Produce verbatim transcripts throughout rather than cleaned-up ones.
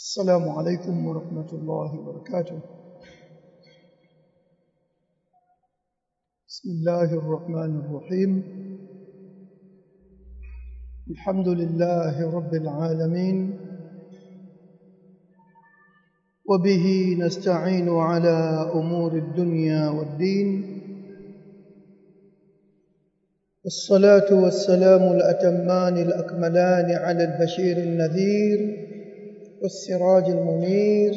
السلام عليكم ورحمة الله وبركاته. بسم الله الرحمن الرحيم. الحمد لله رب العالمين، وبه نستعين على أمور الدنيا والدين، والصلاة والسلام الأتمان الأكملان على البشير النذير والسراج المنير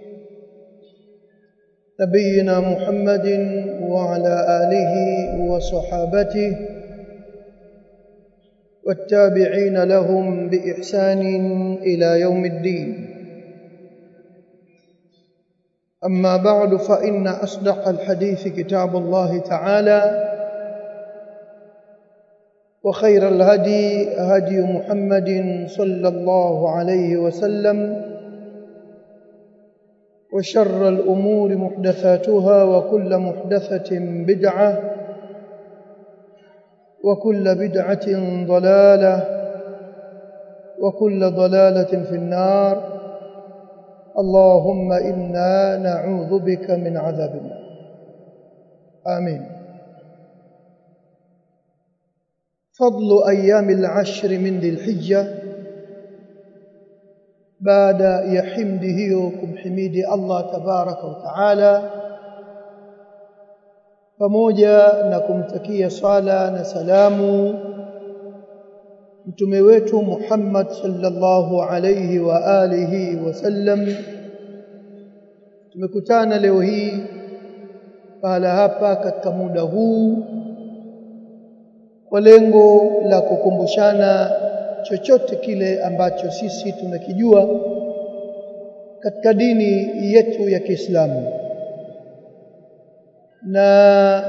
نبينا محمد وعلى آله وصحابته والتابعين لهم بإحسان إلى يوم الدين. أما بعد، فإن أصدق الحديث كتاب الله تعالى، وخير الهدي هدي محمد صلى الله عليه وسلم، وشر الأمور محدثاتها، وكل محدثة بدعة، وكل بدعة ضلالة، وكل ضلالة في النار. اللهم إنا نعوذ بك من عذاب النار. آمين. فضل أيام العشر من ذي الحجة. بعد يحمده kumhimidi Allah tabaraka wa taala, pamoja na kumtakia sala na salamu mtume wetu Muhammad sallallahu alayhi wa alihi wasallam, tumekutana leo hii pahala hapa katika muda huu kwa lengo la kukumbushana chochote kile ambacho sisi tunakijua katika dini yetu ya Kiislamu. Na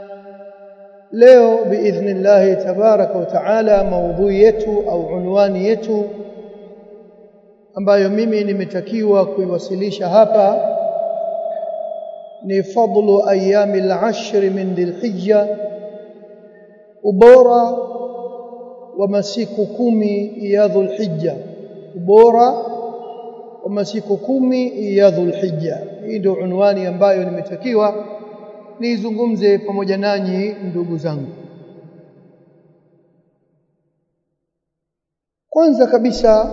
leo biidhnillah tabaraka wa taala, maudhui yetu au unwani yetu ambayo mimi nimetakiwa kuiwasilisha hapa ni fadlu ayamil ashr min dhil hijja, ubora wa masiku kumi ya Dhulhijja, ubora wa masiku kumi ya Dhulhijja. Hii ndio unwani ambayo nimetakiwa nizungumze pamoja nanyi ndugu zangu. Kwanza kabisa,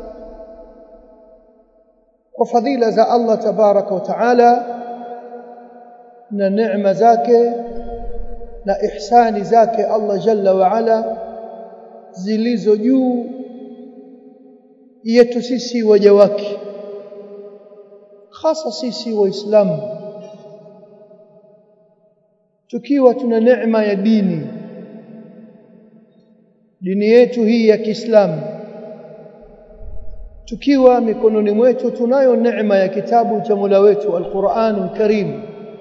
kwa fadhila za Allah tabaraka wa taala na neema zake na ihsani zake Allah jalla wa ala zilizo juu yetu sisi waja wake, hasa sisi waislamu, tukiwa tuna neema ya dini dini yetu hii ya Kiislamu, tukiwa mikononi mwetu tunayo neema ya kitabu cha Mola wetu Al-Qur'anul Karim,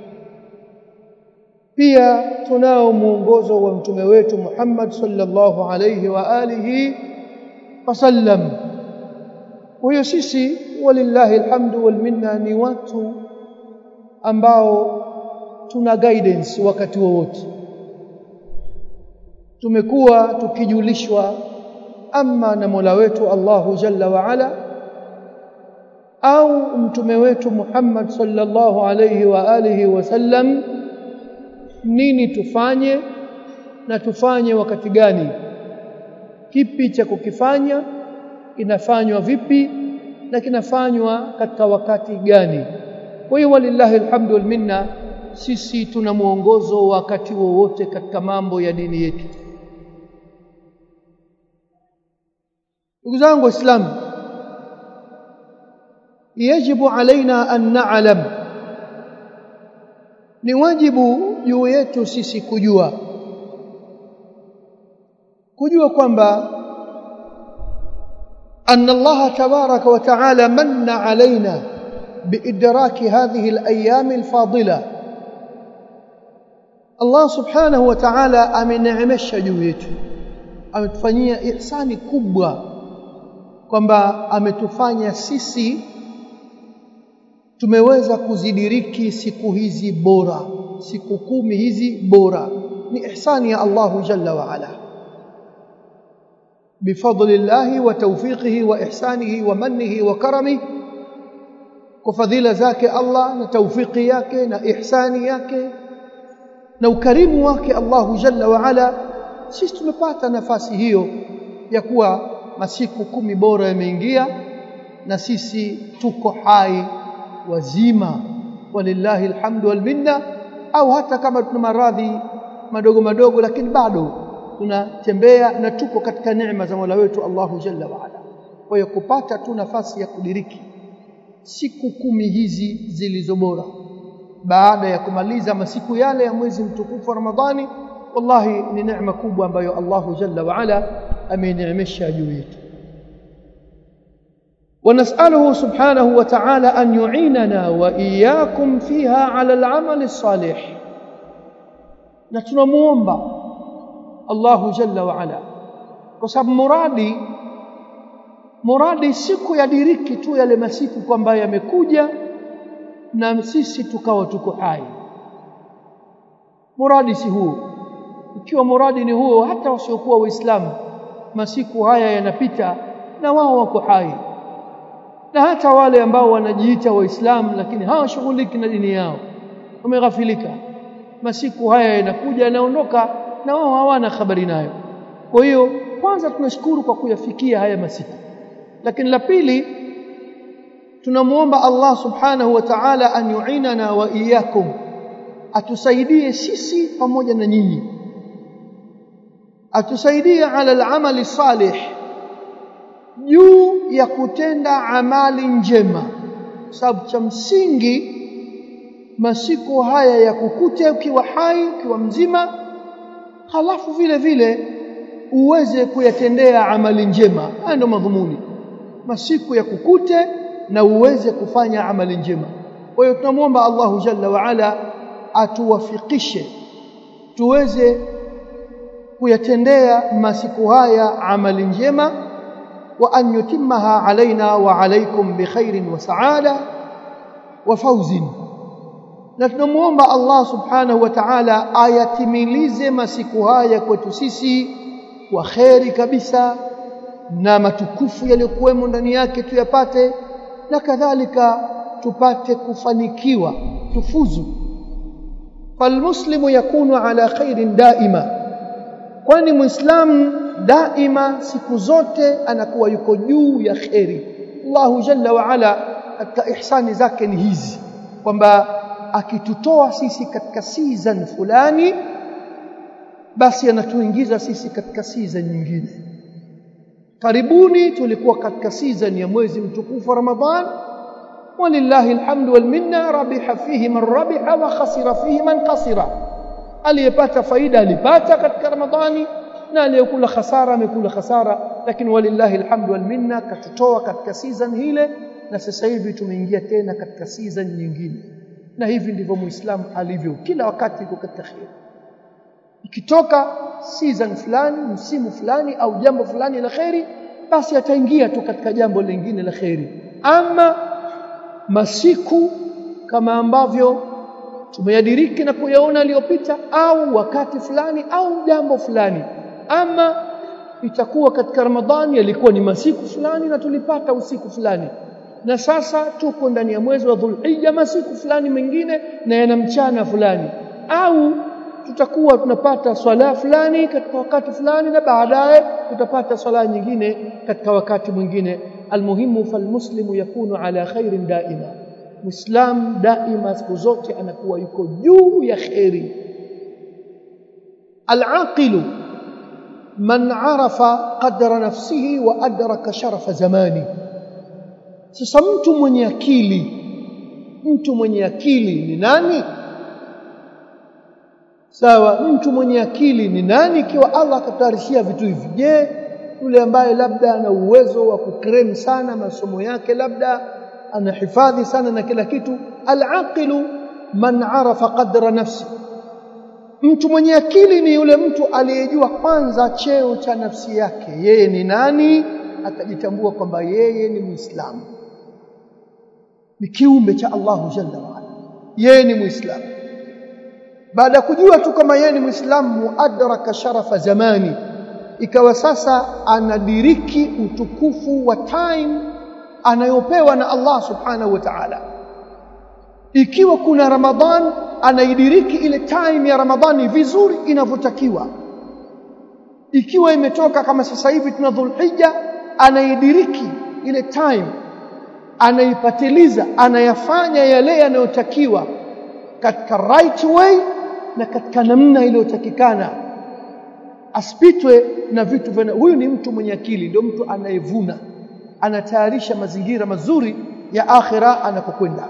pia tunao muongozo wa mtume wetu Muhammad sallallahu alayhi wa alihi wasallam. Kwa hiyo sisi walillahi alhamdu wal minna ni watu ambao tuna guidance wakati wowote. Tumekuwa tukijulishwa ama na Mola wetu Allahu jalla wa ala au mtume wetu Muhammad sallallahu alayhi wa alihi wasallam nini tufanye na tufanye wakati gani, kipi cha kukifanya, kinafanywa vipi na kinafanywa katika wakati gani. Kwa hiyo walillahi alhamdu wal minna, sisi tuna muongozo wakati wowote katika mambo ya dini yetu. Ndugu zangu Waislamu, yajibu alaina an na'lam, ni wajibu juu yetu sisi kujua kujua kwamba anna Allah tabaraka wa taala manna alaina biidraki hadhihi alayam alfadila. Allah subhanahu wa ta'ala ameneemesha juu yetu, ametufanyia ihsani kubwa kwamba ametufanya sisi tumeweza kuzidiriki siku hizi bora, siku kumi hizi bora. Ni ihsani ya Allahu jalla wa ala, bifadlillahi wa tawfiqihi wa ihsanihi wa mannihi wa karamihi kwa fadhila zake Allah na taufiki yake na ihsani yake na ukarimu wake Allahu Jalla wa Ala, sisi tumepata nafasi hiyo ya kuwa masiku kumi bora yameingia na sisi tuko hai wazima, walillahi alhamdu wal minna. Au hata kama tuna maradhi madogo madogo, lakini bado tunatembea na tuko katika neema za Mola wetu Allahu Jalla wa Ala. Kwa hiyo kupata tu nafasi ya kudiriki siku kumi hizi zilizo bora baada ya kumaliza masiku yale ya mwezi mtukufu wa Ramadhani, wallahi ni neema kubwa ambayo Allahu Jalla wa Ala ameineemesha juu yetu. ونسأله سبحانه وتعالى أن يعيننا وإياكم فيها على العمل الصالح. نتنموomba الله جل وعلا kwa sababu muradi muradi siku ya diriki tu yale masiku kwamba yamekuja na sisi tukawa tuko hai. Muradi si huo. Ikiwa muradi ni huo, hata wasiokuwa waislamu masiku haya yanapita na wao wako hai, na hata wale ambao wanajiita waislamu lakini hawashughuliki na dini yao, wameghafilika, masiku haya yanakuja yanaondoka na wao hawana habari nayo. Kwa hiyo kwanza tunashukuru kwa kuyafikia haya masiku, lakini la pili tunamuomba Allah subhanahu wa ta'ala an yu'inana wa iyyakum, atusaidie sisi pamoja na nyinyi, atusaidie ala al-amali salih, juu ya kutenda amali njema. Sababu cha msingi masiku haya ya kukute ukiwa hai, ukiwa mzima, halafu vile vile uweze kuyatendea amali njema. Hayo ndio madhumuni masiku ya kukute na uweze kufanya amali njema. Kwa hiyo tunamuomba Allahu Jalla wa Ala atuwafikishe tuweze kuyatendea masiku haya amali njema, wa an yutimmaha alaina wa alaikum bi khairin wa saada wa fawzin. Na tunamuomba Allah subhanahu wa ta'ala ayatimilize masiku haya kwetu sisi kwa khairi kabisa, na matukufu yaliyokuwemo ndani yake tuyapate, na kadhalika tupate kufanikiwa, tufuzu. Falmuslimu yakunu ala khairin daima, kwani muislamu daima siku zote anakuwa yuko juu ya khairi. Allahu Jalla wa Ala katika ihsani zake ni hizi, kwamba akitutoa sisi katika season fulani, basi anatuingiza sisi katika season nyingine. Karibuni tulikuwa katika season ya mwezi mtukufu wa Ramadhan, walillahi alhamdu wal minna, rabiha fihi man rabiha wa khasira fihi man khasira. Aliyepata faida alipata katika Ramadhani, na aliyekula khasara amekula khasara, lakini walillahi alhamdu wal minna katutoa katika season hile, na sasa hivi tumeingia tena katika season nyingine. Na hivi ndivyo muislamu alivyo, kila wakati yuko katika khair. Ikitoka season fulani, msimu fulani au jambo fulani la khairi, basi ataingia tu katika jambo lingine la khairi. Ama masiku kama ambavyo tumeyadiriki na kuyaona aliyopita, au wakati fulani au jambo fulani, ama itakuwa katika Ramadhani yalikuwa ni masiku fulani na tulipata usiku fulani, na sasa tuko ndani ya mwezi wa Dhulhijja masiku fulani mengine na yana mchana fulani, au tutakuwa tunapata swala fulani katika wakati fulani na baadaye tutapata swala nyingine katika wakati mwingine. Almuhimu falmuslimu yakunu ala khairin daima, muislam daima siku zote anakuwa yuko juu ya khairi. Al-aqilu man arafa qadra nafsihi wa adraka sharafa zamani. Sasa mtu mwenye akili, mtu mwenye akili ni nani? Sawa, mtu mwenye akili ni nani ikiwa Allah akatarishia vitu hivi? Je, yule ambaye labda ana uwezo wa kukrem sana masomo yake, labda anahifadhi sana na kila kitu? Al-aqilu man arafa qadra nafsi. Mtu mwenye akili ni yule mtu aliyejua kwanza cheo cha nafsi yake, yeye ni nani, akajitambua kwamba yeye ni Muislamu, ni kiumbe cha Allahu Jalla wa Ala, yeye ni Muislamu. Baada kujua tu kama yeye ni Muislamu, muadraka sharafa zamani, ikawa sasa anadiriki utukufu wa time anayopewa na Allah subhanahu wa ta'ala. Ikiwa kuna Ramadhan, anaidiriki ile time ya Ramadhani vizuri inavyotakiwa. Ikiwa imetoka kama sasa hivi tuna Dhulhijja, anaidiriki ile time, anaipatiliza, anayafanya yale yanayotakiwa katika right way na katika namna iliyotakikana, asipitwe na vitu vya. Huyu ni mtu mwenye akili, ndio mtu anayevuna, anatayarisha mazingira mazuri ya akhira anapokwenda.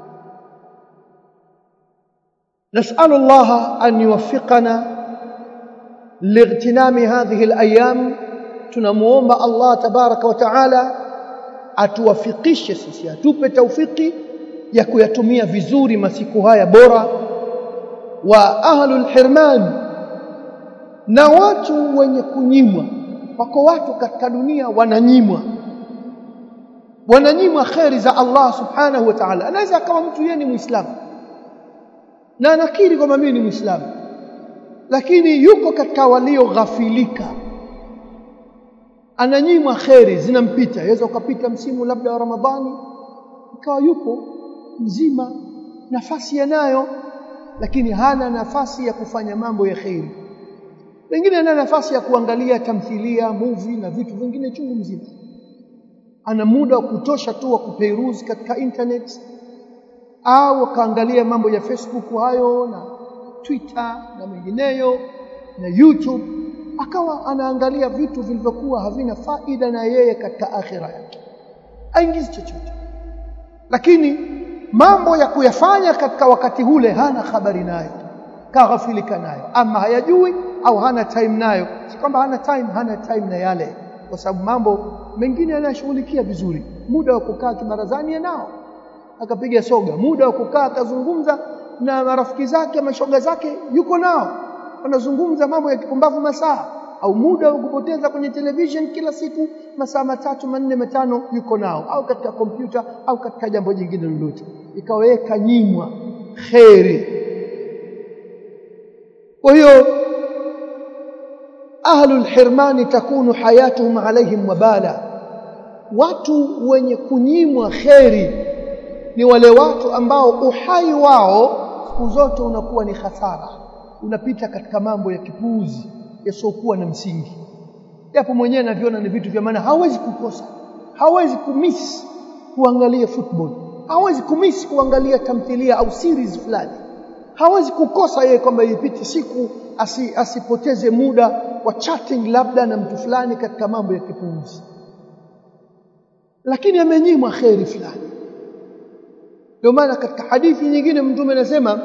نسأل الله أن يوفقنا لاغتنام هذه الأيام. tunamuomba Allah tabaraka wa taala atuwafikishe sisi, atupe taufiki ya kuyatumia vizuri masiku haya bora. Wa ahlul hirman, na watu wenye kunyimwa. Wako watu katika dunia wananyimwa, wananyimwa khairi za Allah subhanahu wa ta'ala. Anaweza kama mtu yeye ni Muislamu na anakiri kwamba mimi ni Muislamu, lakini yuko katika walioghafilika, ananyimwa khairi zinampita. Yaweza ukapita msimu labda wa Ramadhani, ikawa yupo mzima, nafasi yanayo, lakini hana nafasi ya kufanya mambo ya khairi. Wengine ana nafasi ya kuangalia tamthilia, movie na vitu vingine chungu mzima. Ana muda wa kutosha tu wa kuperuzi katika internet, au kaangalia mambo ya Facebook hayo na Twitter na mengineyo na YouTube, akawa anaangalia vitu vilivyokuwa havina faida na yeye katika akhira yake, aingizi chochote. Lakini mambo ya kuyafanya katika wakati ule hana habari nayo, kaghafilika nayo, ama hayajui au hana time nayo. Si kwamba hana time, hana time na yale, kwa sababu mambo mengine anashughulikia vizuri. Muda wa kukaa kibarazani yanao, akapiga soga. Muda wa kukaa akazungumza na marafiki zake, mashoga zake, yuko nao, wanazungumza mambo ya kipumbavu masaa. Au muda wa kupoteza kwenye television kila siku masaa matatu manne matano, yuko nao, au katika kompyuta au katika jambo jingine lolote. Ikaweka nyimwa khairi. Kwa hiyo ahlul hirmani takunu hayatuhum alaihim wabala. Watu wenye kunyimwa khairi ni wale watu ambao uhai wao siku zote unakuwa ni hasara, unapita katika mambo ya kipuuzi yasiokuwa na msingi. Japo mwenyewe anaviona ni vitu vya maana, hawezi kukosa, hawezi kumiss kuangalia football, hawezi kumiss kuangalia tamthilia au series fulani, hawezi kukosa yeye kwamba ipite siku asi, asipoteze muda wa chatting labda na mtu fulani katika mambo ya kipuuzi, lakini amenyimwa khairi fulani. Ndio maana katika hadithi nyingine Mtume anasema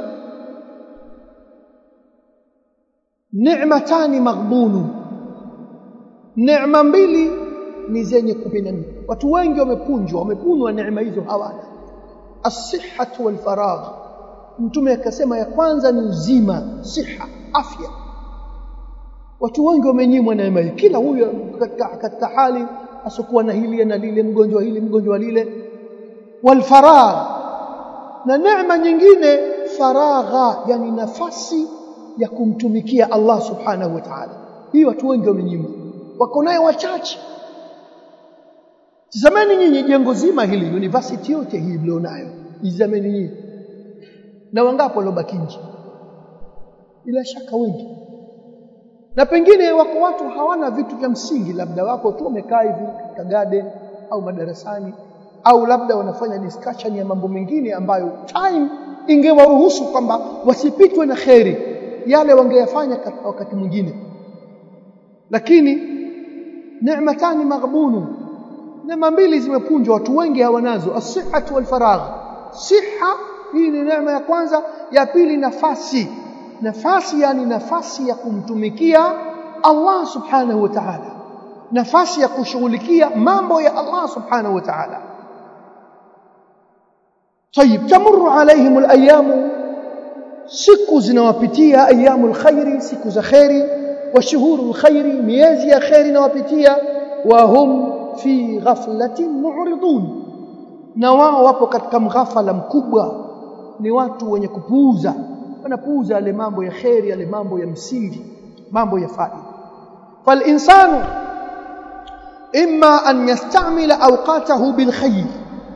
ni'matani maghbunu, neema mbili ni zenye kupinana. Watu wengi wamepunjwa, wamepunwa neema hizo, hawana as-sihhatu wal faragh. Mtume akasema ya kwanza ni uzima, siha, afya. Watu wengi wamenyimwa neema hii, kila huyo katika, katika hali asokuwa na hili na lile, mgonjwa hili mgonjwa lile. Wal faragh, na neema nyingine faragha, yani nafasi ya kumtumikia Allah subhanahu wa ta'ala. Hii watu wengi wamenyimwa, wako nayo wachache. Tazameni nyinyi jengo zima hili, university yote hii mlionayo, tazameni nyinyi, na wangapo waliobaki nje? Bila shaka wengi. Na pengine wako watu hawana vitu vya msingi, labda wako tu wamekaa hivi katika garden au madarasani, au labda wanafanya discussion ya mambo mengine ambayo time ingewaruhusu kwamba wasipitwe na khairi, yale wangeyafanya katika wakati mwingine. Lakini neematani maghbunu, neema mbili zimepunjwa, watu wengi hawanazo, as-sihhatu wal faragh. Siha, hii ni neema ya kwanza. Ya pili nafasi. Nafasi yani nafasi ya kumtumikia Allah subhanahu wa ta'ala, nafasi ya kushughulikia mambo ya Allah subhanahu wa ta'ala. Tayib, tamurru alaihim alayamu, siku zinawapitia, ayyamul khairi, siku za khairi, wa shuhurul khairi, miezi ya khairi inawapitia. Wa hum fi ghaflatin mu'ridun, na wao wapo katika mghafala mkubwa, ni watu wenye kupuuza, wanapuuza yale mambo ya khairi, yale mambo ya msingi, mambo ya faida. Fal insanu imma an yastamila awqatahu bil khair.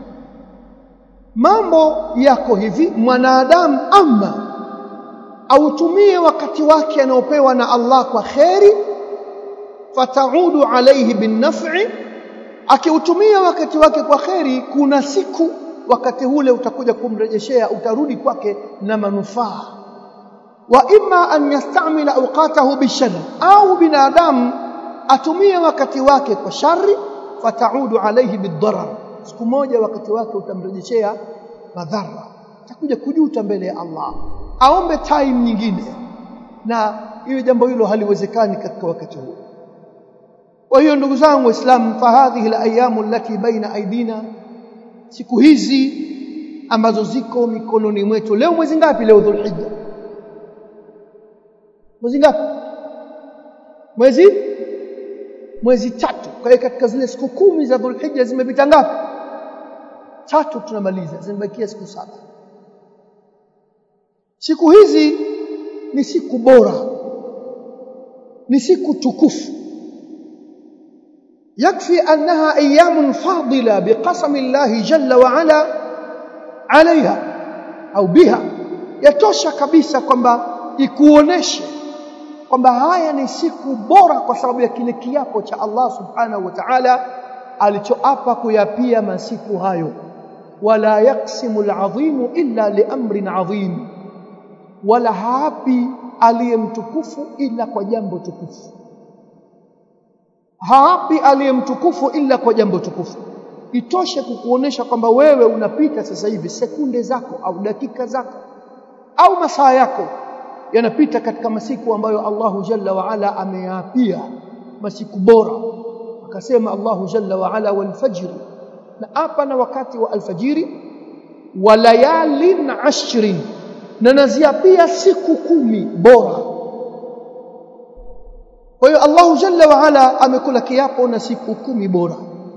Mambo yako hivi, mwanadamu ama autumie wakati wake anaopewa na Allah kwa khairi, fataudu alayhi bin naf'i. Akiutumia wakati wake kwa khairi, kuna siku wakati ule utakuja kumrejeshea, utarudi kwake na manufaa. Wa imma an yastamila awqatahu bishar, au binadamu atumie wakati wake kwa shari, fataudu alayhi biddarar. Siku moja wakati wake utamrejeshea madhara, atakuja kujuta mbele ya Allah, aombe time nyingine, na hiyo jambo hilo haliwezekani katika wakati huo. Kwa hiyo ndugu zangu Waislamu, fa hadhihi al-ayyamu allati baina aidina, siku hizi ambazo ziko mikononi mwetu. Leo mwezi ngapi? Leo Dhulhijja. Mwezi ngapi? Mwezi mwezi tatu. Kwa hiyo katika zile siku kumi za Dhulhijja zimepita ngapi? Tatu tunamaliza, zimebakia siku saba. Siku hizi ni siku bora, ni siku tukufu. yakfi annaha ayyamun fadila biqasami Allah jalla wa ala alaiha au biha. Yatosha kabisa kwamba ikuoneshe kwamba haya ni siku bora kwa sababu ya kile kiapo cha Allah subhanahu wa ta'ala alichoapa kuyapia masiku hayo. Wala yaqsimu al-'azimu illa liamrin 'azim, wala haapi aliyemtukufu ila kwa jambo tukufu. Haapi aliyemtukufu ila kwa jambo tukufu. Itoshe kukuonesha kwamba wewe unapita sasa hivi sekunde zako au dakika zako au masaa yako yanapita katika masiku ambayo Allahu Jalla wa Ala ameyaapia masiku bora. Akasema Allahu Jalla wa Ala, wal fajr, na hapa na wakati wa alfajiri, wa layalin ashrin, na naziapia siku kumi bora. Kwa hiyo Allahu Jalla wa Ala amekula kiapo na siku kumi bora.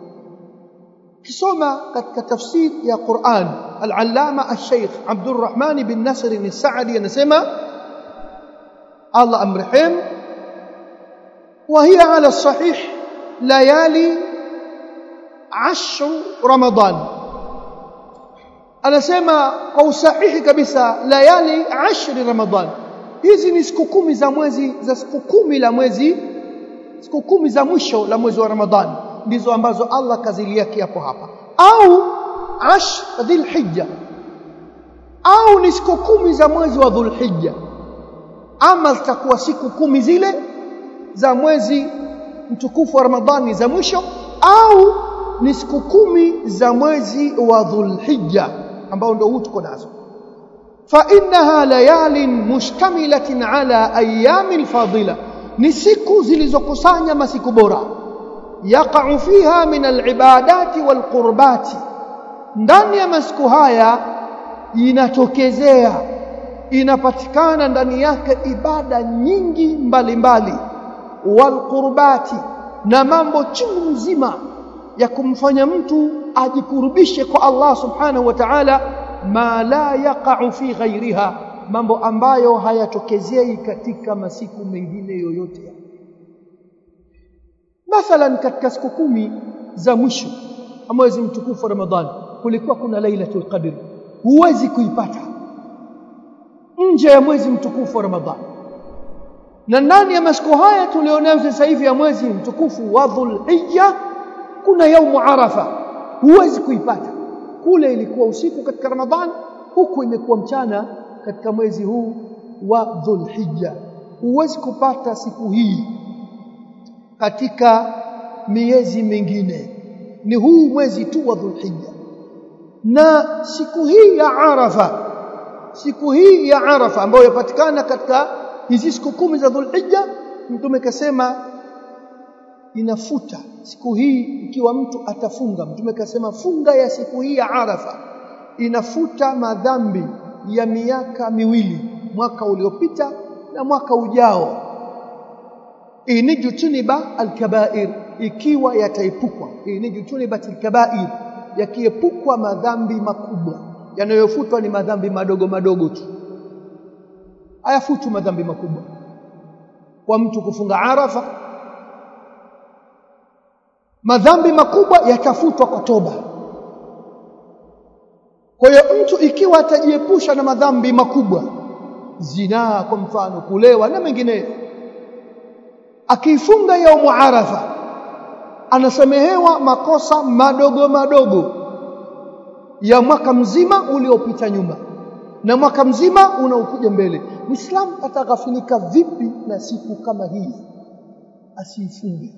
Kisoma katika tafsiri ya Qur'an, al-Allama al-Sheikh Abdul Rahman bin Nasr al-Sa'di anasema, Allah amrehemu, wa hiya ala sahih layali ashru Ramadan. Anasema kwa usahihi kabisa, layali ashri Ramadan, hizi ni siku kumi za mwezi, za siku kumi la mwezi, siku kumi za mwisho la mwezi wa Ramadhani ndizo ambazo Allah kazilia kiapo hapa. Au ash Dhulhijja, au ni siku kumi za mwezi wa Dhulhijja. Ama zitakuwa siku kumi zile za mwezi mtukufu wa Ramadhani za mwisho, au ni siku kumi za mwezi wa Dhulhijja ambao ndio huu tuko nazo. Fa innaha layalin mushtamilatin ala ayyamil fadila, ni siku zilizokusanya masiku bora. Yaqa'u fiha min al-ibadati wal qurbati, ndani ya masiku haya inatokezea, inapatikana ndani yake ibada nyingi mbalimbali, wal qurbati, na mambo chungu mzima ya kumfanya mtu ajikurubishe kwa Allah subhanahu wa ta'ala, ma la yaqa'u fi ghairiha, mambo ambayo hayatokezei katika masiku mengine yoyote. Mathalan, katika siku kumi za mwisho mwezi mtukufu wa Ramadhani kulikuwa kuna Lailatul Qadr, huwezi kuipata nje ya mwezi mtukufu wa Ramadhani. Na ndani ya masiku haya tulionayo sasa hivi ya mwezi mtukufu wa Dhulhijja kuna yaumu Arafa, huwezi kuipata. Kule ilikuwa usiku katika Ramadhani, huku imekuwa mchana katika mwezi huu wa Dhulhijja. Huwezi kupata siku hii katika miezi mingine, ni huu mwezi tu wa Dhulhijja. Na siku hii ya Arafa, siku hii ya Arafa ambayo yapatikana katika hizi siku kumi za Dhulhijja, Mtume kasema inafuta siku hii. Ikiwa mtu atafunga, Mtume kasema funga ya siku hii ya Arafa inafuta madhambi ya miaka miwili, mwaka uliopita na mwaka ujao. Inijutuniba al-kaba'ir, ikiwa yataepukwa, inijutunibat al-kaba'ir, yakiepukwa madhambi makubwa. Yanayofutwa ni madhambi madogo madogo tu, hayafutu madhambi makubwa. Kwa mtu kufunga Arafa madhambi makubwa yatafutwa kwa toba. Kwa hiyo mtu ikiwa atajiepusha na madhambi makubwa, zinaa kwa mfano, kulewa na mengineyo, akifunga yaumu Arafa anasamehewa makosa madogo madogo ya mwaka mzima uliopita nyuma na mwaka mzima unaokuja mbele. Muislamu ataghafilika vipi na siku kama hii asifunge,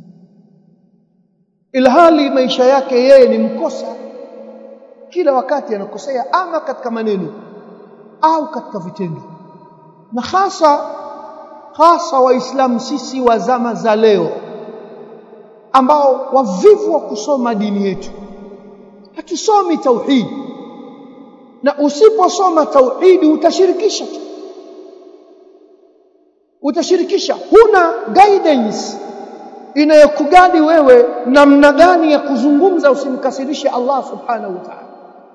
ilhali maisha yake yeye ni mkosa, kila wakati anakosea, ama katika maneno au katika vitendo. Na hasa hasa waislamu sisi wa zama za leo ambao wavivu wa kusoma dini yetu, hatusomi tauhid, na usiposoma tauhid utashirikisha utashirikisha huna guidance inayokugadi wewe namna gani ya kuzungumza usimkasirishe Allah subhanahu wa ta'ala,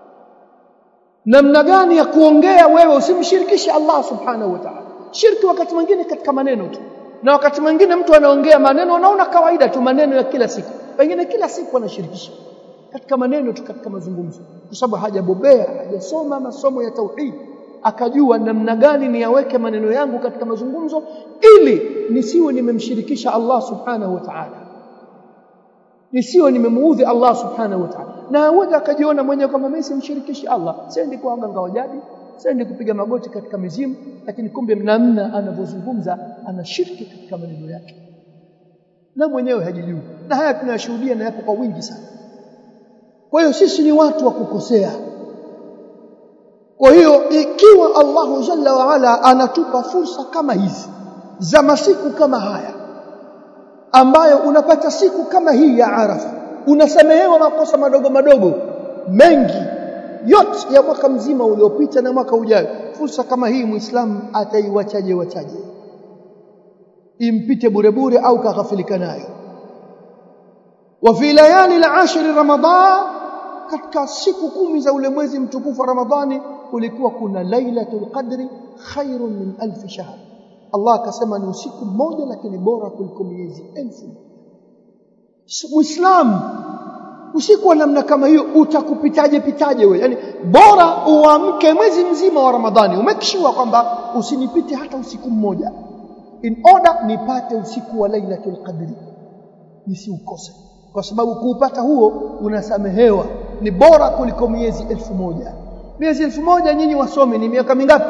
namna gani ya kuongea wewe usimshirikishe Allah subhanahu wa ta'ala. Shirki wakati mwingine katika maneno tu, na wakati mwingine mtu anaongea maneno unaona kawaida tu, maneno ya kila siku, pengine kila siku anashirikisha katika maneno tu, katika mazungumzo, kwa sababu hajabobea, hajasoma masomo ya tauhid akajua namna gani niyaweke maneno yangu katika mazungumzo ili nisiwe nimemshirikisha Allah subhanahu wa ta'ala, nisiwe nimemuudhi Allah subhanahu wa ta'ala. Na wewe akajiona mwenyewe kama mimi simshirikishi Allah, siendi kwa waganga wa jadi, siendi kupiga magoti katika mizimu, lakini kumbe namna anavyozungumza anashiriki katika maneno yake na mwenyewe hajijui. Na haya tunayashuhudia na yapo kwa wingi sana. Kwa hiyo sisi ni watu wa kukosea. Kwa hiyo ikiwa Allahu Jalla wa Ala anatupa fursa kama hizi za masiku kama haya, ambayo unapata siku kama hii ya Arafa, unasamehewa makosa madogo madogo mengi yote ya mwaka mzima uliopita na mwaka ujao, fursa kama hii Muislamu ataiwachaje wachaje? Impite bure bure au kaghafilika nayo? Wa fi layali al-ashr Ramadhan, katika siku kumi za ule mwezi mtukufu wa Ramadhani kulikuwa kuna Lailatul Qadri khairun min alf shahr. Allah akasema ni usiku mmoja lakini bora kuliko miezi elfu. Muislamu, usiku wa namna kama hiyo utakupitaje pitaje wewe? Yani bora uamke mwezi mzima wa Ramadhani umekishiwa kwamba usinipite hata usiku mmoja, in order nipate usiku wa Lailatul Qadri, nisiukose, kwa sababu kuupata huo unasamehewa, ni bora kuliko miezi elfu moja. Miezi elfu moja nyinyi wasome ni miaka mingapi?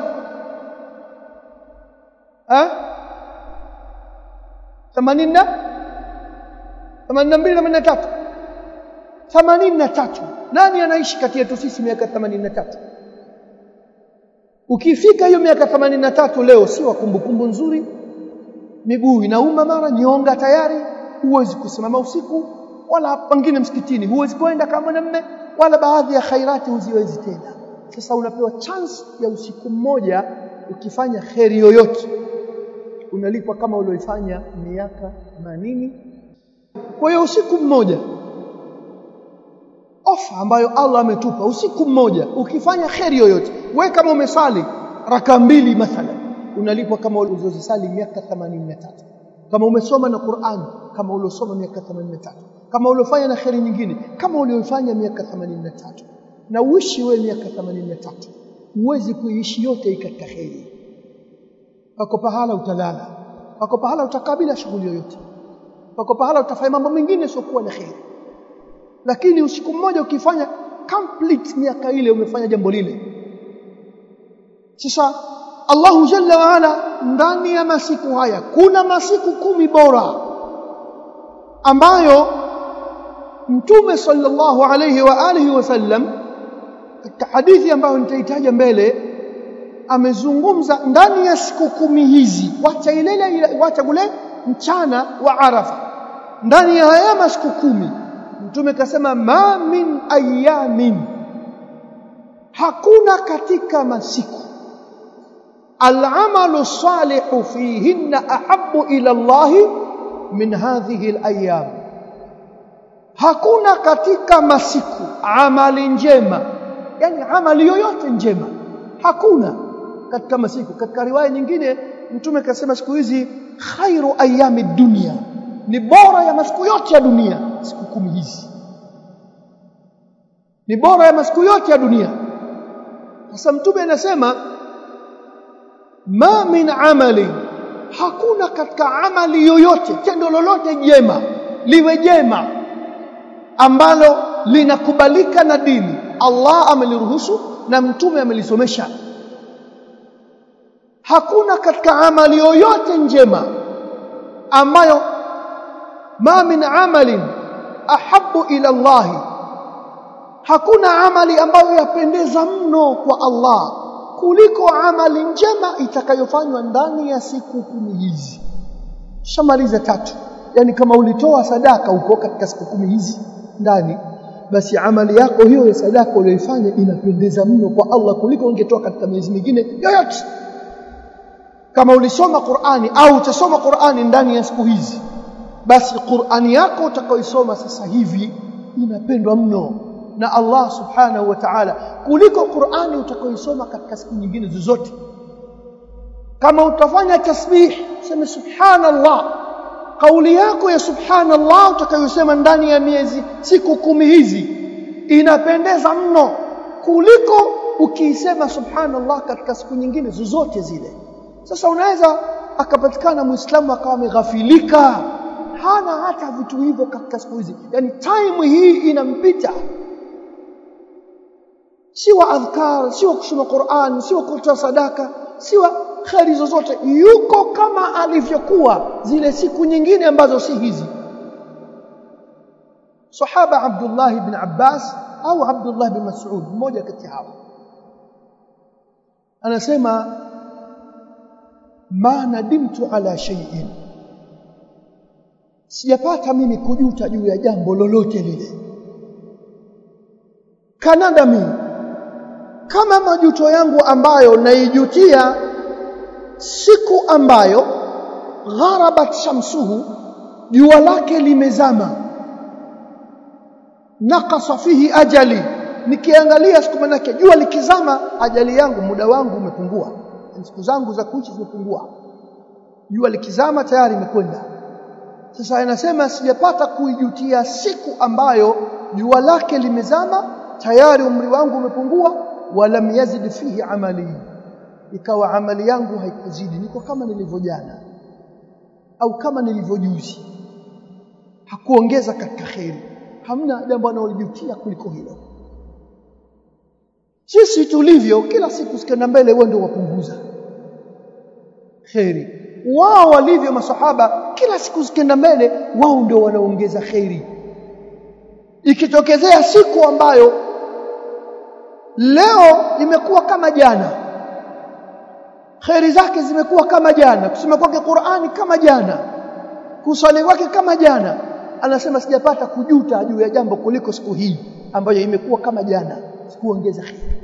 Ah? themanini na themanini na mbili themanini na tatu themanini na tatu. Nani anaishi kati yetu sisi miaka themanini na tatu? Ukifika hiyo miaka themanini na tatu leo, si wa kumbukumbu nzuri, miguu inauma, mara nyonga tayari, huwezi kusimama usiku wala pengine msikitini huwezi kwenda kama mwanamume, wala baadhi ya khairati huziwezi tena. Sasa unapewa chance ya usiku mmoja, ukifanya khairi yoyote unalipwa kama ulioifanya miaka themanini. Kwa hiyo usiku mmoja ofa ambayo Allah ametupa, usiku mmoja ukifanya khairi yoyote, wewe kama umesali raka mbili mathalan, unalipwa kama ulizozisali miaka themanini na tatu. Kama umesoma na Qur'an kama uliosoma miaka themanini na tatu, kama uliofanya na khairi nyingine kama uliofanya miaka themanini na tatu. Na uishi wewe miaka themanini na tatu, uwezi kuishi yote katika khairi. Pako pahala utalala, pako pahala utakabila shughuli yoyote, pako pahala utafanya mambo mengine sio kuwa na khairi. Lakini usiku mmoja ukifanya complete miaka ile, umefanya jambo lile. Sasa Allahu Jalla wa Ala ndani ya masiku haya kuna masiku kumi bora ambayo Mtume sallallahu alayhi wa alihi wasallam katika hadithi ambayo nitaitaja mbele amezungumza ndani ya siku kumi hizi, wacha ile wacha kule mchana wa Arafa, ndani ya haya masiku kumi Mtume kasema ma min ayamin, hakuna katika masiku al-amalu salihu fihinna ahabbu ila Allah min hadhihi al-ayyam, hakuna katika masiku amali njema, yani amali yoyote njema hakuna katika masiku. Katika riwaya nyingine Mtume kasema siku hizi khairu ayami dunya, ni bora ya masiku yote ya dunia siku kumi hizi, ni bora ya masiku yote ya dunia. Sasa Mtume anasema ma min amali, hakuna katika amali yoyote, tendo lolote jema, liwe jema ambalo linakubalika na dini, Allah ameliruhusu na Mtume amelisomesha. Hakuna katika amali yoyote njema ambayo ma min amalin ahabbu ila Allah, hakuna amali ambayo yapendeza mno kwa Allah kuliko amali njema itakayofanywa ndani ya siku kumi hizi. Shamaliza tatu, yani kama ulitoa sadaka uko katika siku kumi hizi ndani, basi amali yako hiyo ya sadaka uliyoifanya inapendeza mno kwa Allah kuliko ungetoa katika miezi mingine yoyote. Kama ulisoma Qur'ani au utasoma Qur'ani ndani ya siku hizi, basi Qur'ani yako utakayoisoma sasa hivi inapendwa mno na Allah subhanahu wa ta'ala kuliko Qur'ani utakayoisoma katika siku nyingine zozote. Kama utafanya tasbih, sema subhanallah, kauli yako ya subhanallah utakayosema ndani ya miezi siku kumi hizi inapendeza mno kuliko ukiisema subhanallah katika siku nyingine zozote zile. Sasa unaweza akapatikana Muislamu akawa ameghafilika, hana hata vitu hivyo katika siku hizi, yani time hii inampita, siwa adhkar, siwa kusoma Qur'an, siwa kutoa sadaka, siwa khairi zozote, yuko kama alivyokuwa zile siku nyingine ambazo si hizi. Sahaba Abdullah ibn Abbas au Abdullah ibn Mas'ud, mmoja kati hao, anasema ma nadimtu ala shay'in, sijapata mimi kujuta juu ya jambo lolote lile, kanadami, kama majuto yangu ambayo naijutia siku ambayo gharabat shamsuhu, jua lake limezama, nakasa fihi ajali, nikiangalia siku manake jua likizama ajali yangu, muda wangu umepungua, siku zangu za kuishi zimepungua, jua likizama tayari imekwenda. Sasa anasema sijapata kuijutia siku ambayo jua lake limezama, tayari umri wangu umepungua, wala yazid fihi amali, ikawa amali yangu haikuzidi, niko kama nilivyojana au kama nilivyojuzi, hakuongeza katika khairi. Hamna jambo analojutia kuliko hilo. Sisi tulivyo kila siku sikenda mbele, wao ndio wapunguza khairi. Wao walivyo masahaba kila siku sikenda mbele, wao ndio wanaongeza khairi. Ikitokezea siku ambayo leo imekuwa kama jana, khairi zake zimekuwa kama jana, kusoma kwake Qur'ani kama jana, kusali kwake kama jana, anasema sijapata kujuta juu ya jambo kuliko siku hii ambayo imekuwa kama jana, sikuongeza khairi.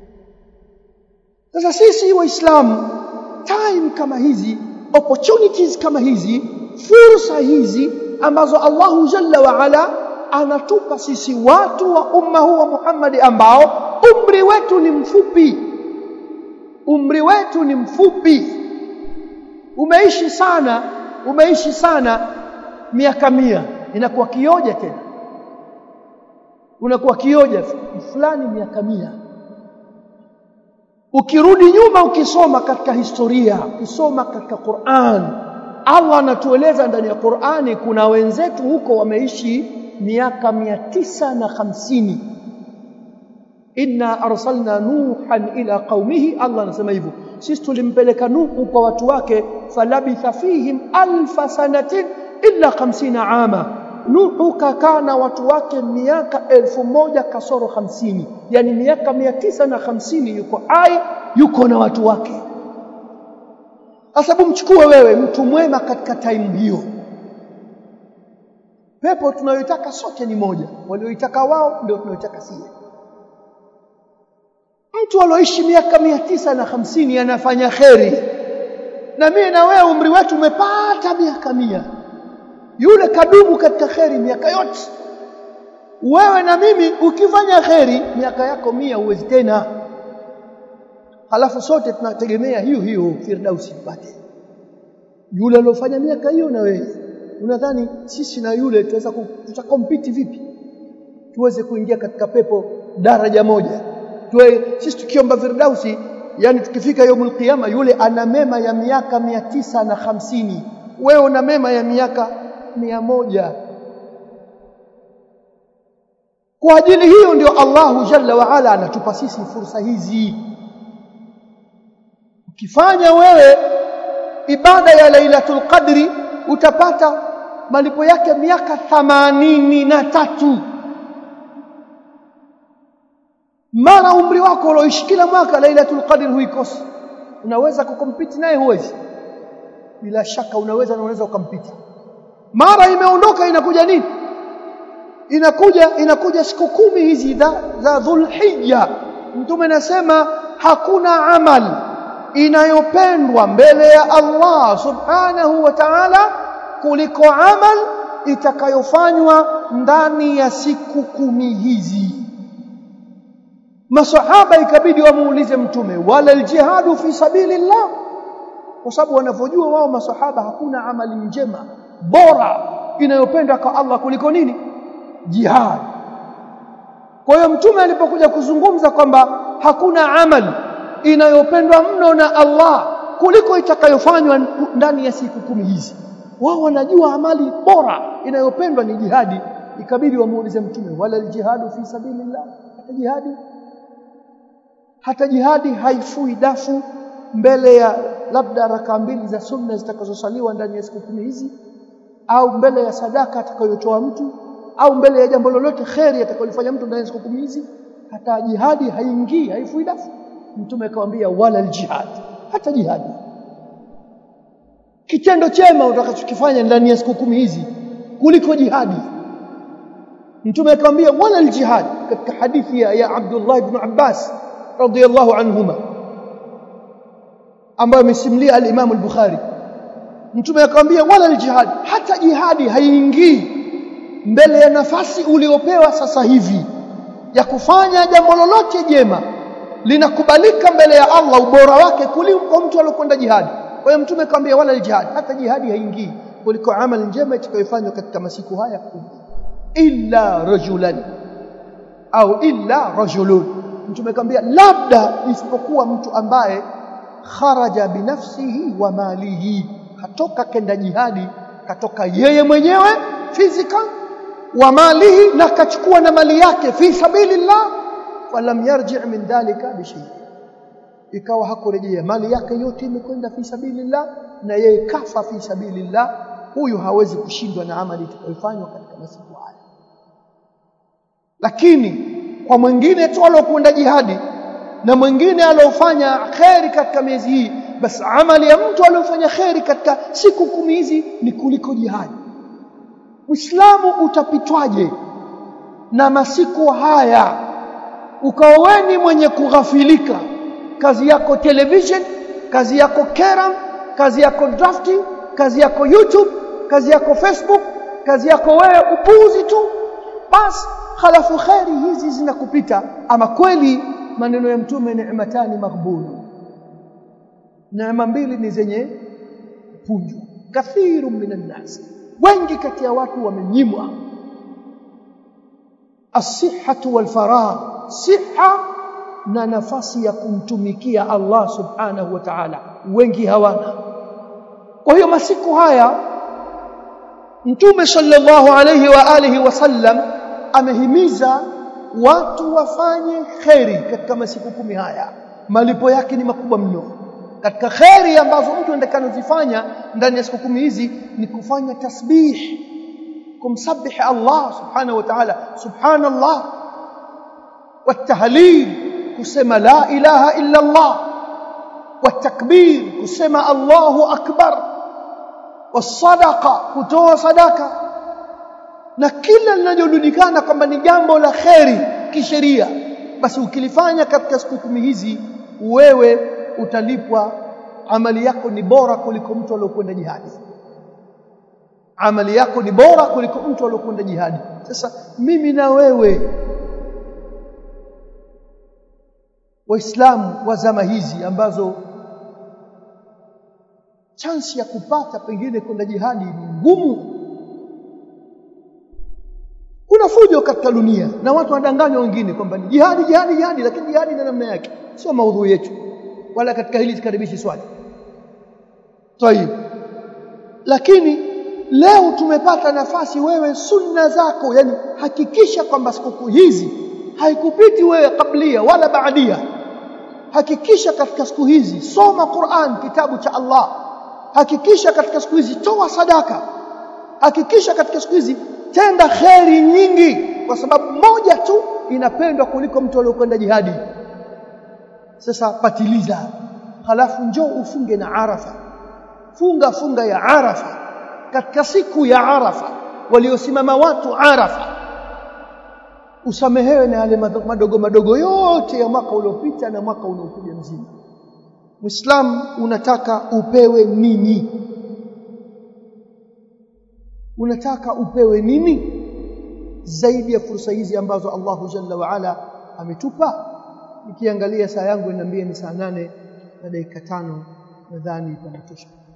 Sasa sisi Waislamu, time kama hizi, opportunities kama hizi, fursa hizi ambazo Allahu Jalla wa Ala anatupa sisi watu wa umma huu wa Muhammad ambao umri wetu ni mfupi, umri wetu ni mfupi, umeishi sana, umeishi sana miaka mia, inakuwa kioja tena, unakuwa kioja fulani miaka mia. Ukirudi nyuma ukisoma katika historia, ukisoma katika Qur'an, Allah anatueleza ndani ya Qur'ani kuna wenzetu huko wameishi miaka mia tisa na hamsini. Inna arsalna nuhan ila qaumihi, Allah anasema hivyo, sisi tulimpeleka Nuhu kwa watu wake, falabitha fihim alfa sanatin illa hamsina ama, Nuhu kakana watu wake miaka elfu moja kasoro hamsini, yani miaka mia tisa na hamsini yuko hai, yuko na watu wake. Asabu mchukue wewe mtu mwema katika time hiyo. Pepo tunayoitaka sote ni moja, walioitaka wao ndio tunayoitaka sisi. Mtu aloishi miaka mia tisa na hamsini anafanya khairi, na mimi na wewe umri wetu umepata miaka mia, yule kadumu katika khairi miaka yote. Wewe na mimi ukifanya khairi miaka yako mia uwezi tena, halafu sote tunategemea hiyo hiyo firdausi tupate. Yule alofanya miaka hiyo na wewe unadhani sisi na yule tuweza tutakompiti vipi tuweze kuingia katika pepo daraja moja? Tuwe sisi tukiomba Firdausi, yani tukifika yaumul qiyama, yule ana mema ya miaka mia tisa na hamsini, wewe una mema ya miaka mia moja. Kwa ajili hiyo ndio Allahu Jalla wa Ala anatupa sisi fursa hizi. Ukifanya wewe ibada ya Lailatul Qadri utapata malipo yake miaka themanini na tatu. Mara umri wako ulioishi kila mwaka Lailatul Qadr huikosi. Unaweza kukompiti naye? Huwezi. Bila shaka unaweza na unaweza ukampita. Mara imeondoka inakuja nini? Inakuja inakuja siku kumi hizi za, za Dhulhijja. Mtume anasema hakuna amal inayopendwa mbele ya Allah Subhanahu wa Ta'ala kuliko amal itakayofanywa ndani ya siku kumi hizi. Masahaba ikabidi wamuulize Mtume, wala aljihadu fi sabilillah, kwa sababu wanavyojua wao masahaba hakuna amali njema bora inayopendwa kwa Allah kuliko nini? Jihad. Kwa hiyo Mtume alipokuja kuzungumza kwamba hakuna amali inayopendwa mno na Allah kuliko itakayofanywa ndani ya siku kumi hizi, wao wanajua amali bora inayopendwa ni jihadi. Ikabidi wamuulize Mtume, wala aljihadu fi sabilillah, hata jihadi hata jihadi haifui dafu mbele ya labda raka mbili za sunna zitakazosaliwa ndani ya siku kumi hizi, au mbele ya sadaka atakayotoa mtu, au mbele ya jambo lolote khairi atakalofanya mtu ndani ya siku kumi hizi. Hata jihadi haingii, haifui dafu. Mtume akamwambia wala aljihad, hata jihadi, kitendo chema utakachokifanya ndani ya siku kumi hizi kuliko jihadi. Mtume akamwambia wala aljihad, katika hadithi ya, ya Abdullah ibn Abbas radiyallahu anhuma ambayo amesimulia al-Imam al-Bukhari. Mtume akamwambia wala aljihad, hata jihadi haingii mbele ya nafasi uliopewa sasa hivi ya kufanya jambo lolote jema linakubalika mbele ya Allah ubora wake kuliko mtu aliyokwenda jihadi. Kwa hiyo Mtume akamwambia wala aljihad, hata jihadi haingii kuliko amali njema itakayofanywa katika masiku haya kumi, illa rajulan au illa rajulun. Mtume akamwambia labda isipokuwa mtu ambaye kharaja binafsihi wa malihi, katoka kenda jihadi, katoka yeye mwenyewe physical, wa malihi, na kachukua na mali yake fi sabilillah, falam yarji' min dhalika bi shay, ikawa hakurejea, mali yake yote imekwenda fi sabilillah na yeye kafa fi sabilillah. Huyu hawezi kushindwa na amali itakayofanywa katika masiku haya. Lakini kwa mwingine tu alokwenda jihadi na mwingine alofanya khairi katika miezi hii, basi amali ya mtu alofanya khairi katika siku kumi hizi ni kuliko jihadi. Uislamu utapitwaje na masiku haya ukaweni mwenye kughafilika? Kazi yako television, kazi yako keram, kazi yako drafting, kazi yako YouTube, kazi yako Facebook, kazi yako wewe upuuzi tu basi, halafu khairi hizi zinakupita. Ama kweli maneno ya Mtume, neematani maghbunu, neema mbili ni zenye punjo. Kathiru minan nas, wengi kati ya watu wamenyimwa. As-sihhatu wal faragh, siha na nafasi ya kumtumikia Allah subhanahu wa ta'ala, wengi hawana. Kwa hiyo masiku haya Mtume sallallahu alayhi wa alihi wasallam amehimiza watu wafanye khairi katika masiku kumi haya. Malipo yake ni makubwa mno. Katika khairi ambazo mtu endekana kuzifanya ndani ya siku kumi hizi ni kufanya tasbih, kumsabih Allah subhanahu wa ta'ala, subhanallah, watahlil, kusema la ilaha illa Allah, watakbir, kusema Allahu akbar, wasadaqa, kutoa sadaka, na kila linalojulikana kwamba ni jambo la khairi kisheria, basi ukilifanya katika siku kumi hizi wewe utalipwa. Amali yako ni bora kuliko mtu aliyokwenda jihadi, amali yako ni bora kuliko mtu aliyokwenda jihadi. Sasa mimi na wewe Waislamu wa zama hizi ambazo chance ya kupata pengine kwenda jihadi ni ngumu, fujo katika dunia na watu wadanganywa wengine kwamba ni jihadi jihadi jihadi, lakini jihadi na namna yake sio maudhui yetu, wala katika hili tukaribishi swali. Tayeb, lakini leo tumepata nafasi, wewe sunna zako, yani hakikisha kwamba siku hizi haikupiti wewe kablia wala baadia. Hakikisha katika siku hizi soma Qur'an, kitabu cha Allah. Hakikisha katika siku hizi toa sadaka. Hakikisha katika siku hizi tenda khairi nyingi, kwa sababu moja tu inapendwa kuliko mtu aliyokwenda jihadi. Sasa patiliza, halafu njoo ufunge na Arafa. Funga funga ya Arafa katika siku ya Arafa, waliosimama watu Arafa, usamehewe na yale madogo madogo yote ya mwaka uliopita na mwaka unaokuja mzima. Muislamu, unataka upewe nini? Unataka upewe nini zaidi ya fursa hizi ambazo Allahu Jalla wa Ala ametupa? Nikiangalia saa yangu inaniambia ni saa nane na dakika tano, nadhani itanitosha.